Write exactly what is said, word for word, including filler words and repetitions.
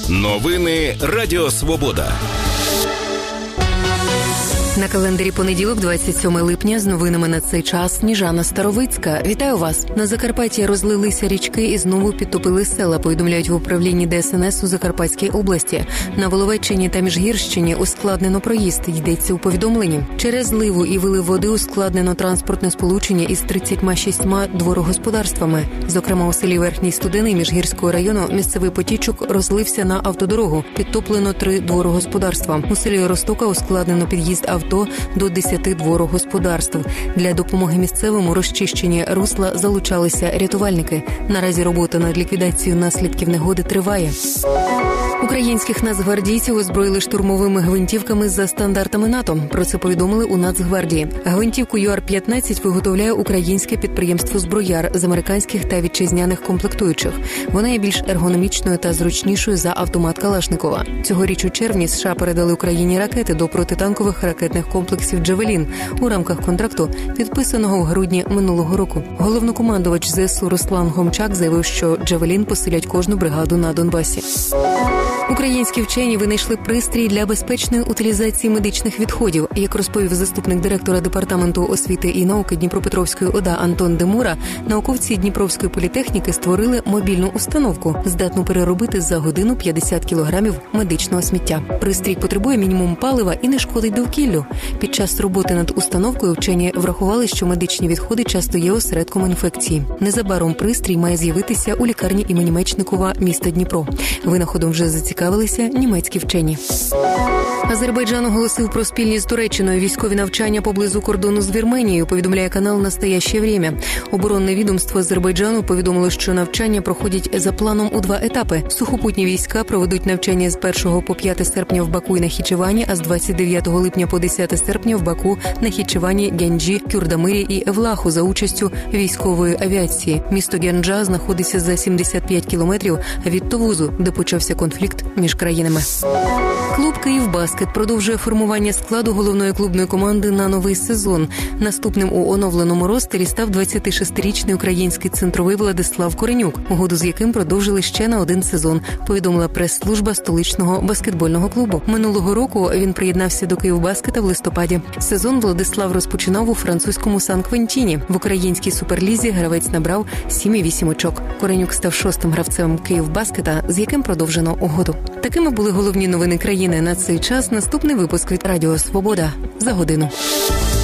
Новини Радіо Свобода. На календарі понеділок, двадцять сьоме липня, з новинами на цей час Сніжана Старовицька. Вітаю вас! На Закарпатті розлилися річки і знову підтопили села, повідомляють в управлінні Де Ес Ен Ес у Закарпатській області. На Воловеччині та Міжгірщині ускладнено проїзд, йдеться у повідомленні. Через зливу і вилив води ускладнено транспортне сполучення із тридцятьма шістьма дворогосподарствами. Зокрема, у селі Верхній Студений Міжгірського району місцевий потічок розлився на автодорогу. Підтоплено три дворогосподарства. У селі Ростока ускладнено під'їзд авто до десяти дворогосподарств. Для допомоги місцевим у розчищенні русла залучалися рятувальники. Наразі робота над ліквідацією наслідків негоди триває. Українських нацгвардійців озброїли штурмовими гвинтівками за стандартами НАТО. Про це повідомили у Нацгвардії. Гвинтівку Ю Ар п'ятнадцять виготовляє українське підприємство «Зброяр» з американських та вітчизняних комплектуючих. Вона є більш ергономічною та зручнішою за автомат Калашникова. Цьогоріч у червні США передали Україні ракети до протитанкових ракетних комплексів «Джавелін» у рамках контракту, підписаного в грудні минулого року. Головнокомандувач Зе Ес У Руслан Гомчак заявив, що «Джавелін» посилять кожну бригаду на Донбасі. Українські вчені винайшли пристрій для безпечної утилізації медичних відходів. Як розповів заступник директора Департаменту освіти і науки Дніпропетровської О Д А Антон Демура, науковці Дніпровської політехніки створили мобільну установку, здатну переробити за годину п'ятдесят кілограмів медичного сміття. Пристрій потребує мінімум палива і не шкодить довкіллю. Під час роботи над установкою вчені врахували, що медичні відходи часто є осередком інфекції. Незабаром пристрій має з'явитися у лікарні імені Мечникова міста Дніпро. Винаходом вже зацікавилися німецькі вчені. Азербайджан оголосив про спільні з Туреччиною військові навчання поблизу кордону з Вірменією, повідомляє канал «Настояще время». Оборонне відомство Азербайджану повідомило, що навчання проходять за планом у два етапи. Сухопутні війська проведуть навчання з першого по п'яте серпня в Баку і Нахічевані, а з двадцять дев'ятого липня по десяте серпня в Баку, Нахічевані, Гянджі, Кюрдамирі і Евлаху за участю військової авіації. Місто Гянджа знаходиться за сімдесят п'ять кілометрів від Товузу, де почався конфлікт між країнами. Клуб «Київбаскет» продовжує формування складу головної клубної команди на новий сезон. Наступним у оновленому ростері став двадцятишестирічний український центровий Владислав Коренюк, угоду з яким продовжили ще на один сезон, повідомила прес-служба столичного баскетбольного клубу. Минулого року він приєднався до «Київбаскета» в листопаді. Сезон Владислав розпочинав у французькому Сан-Квентіні. В українській суперлізі гравець набрав сім і вісім очок. Коренюк став шостим гравцем «Київбаскета», з яким продовжено угоду. Такими були головні новини країни на цей час. Наступний випуск від Радіо Свобода за годину.